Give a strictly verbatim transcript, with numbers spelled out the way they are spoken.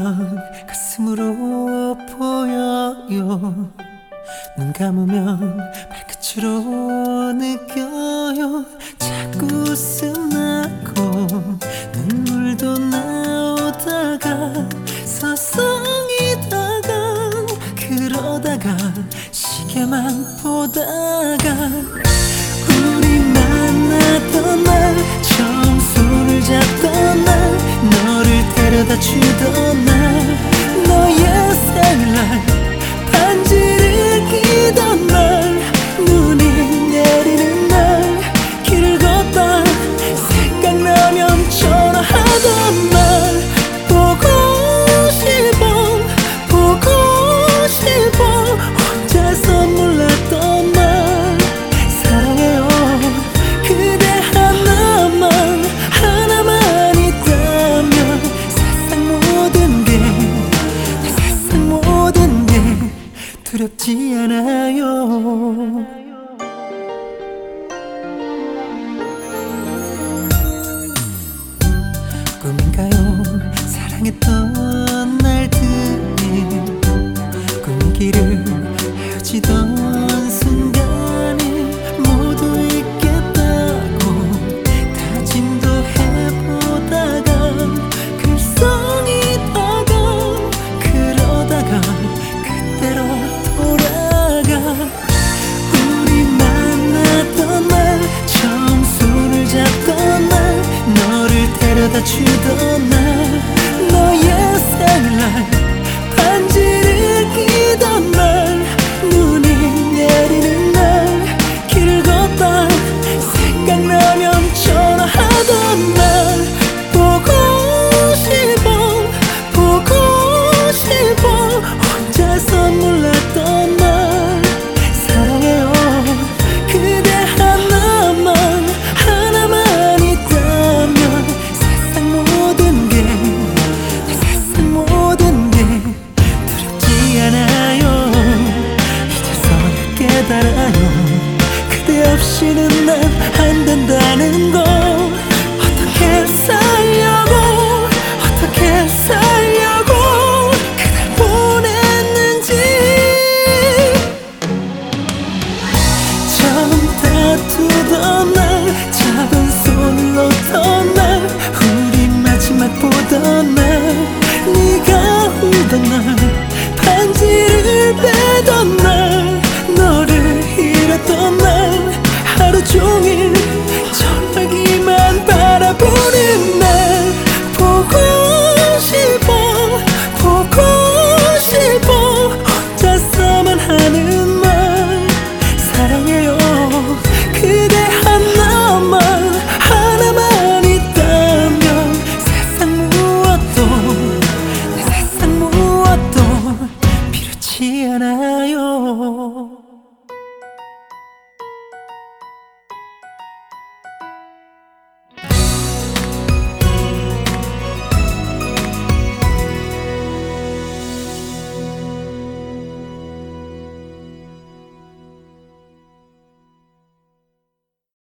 뜨면 가슴으로 보여요. 눈 감으면 발끝으로 느껴요. 자꾸 웃음 나고 눈물도 나오다가 서성이다가 그러다가 시계만 보다가 우리 만났던 날 처음 손을 잡던 날 너를 데려다 주던 날 너의 생일날 반지를 끼던 날 눈이 내리는 날 길을 걷다 생각나면 전화하던 날 보고 싶어 보고 싶어 혼자서 몰랐던 날 사랑해요 그대 하나만 하나만 있다면 세상 모든 게 세상 모든 게 두렵지 않아요. 꿈인가요? 사랑했던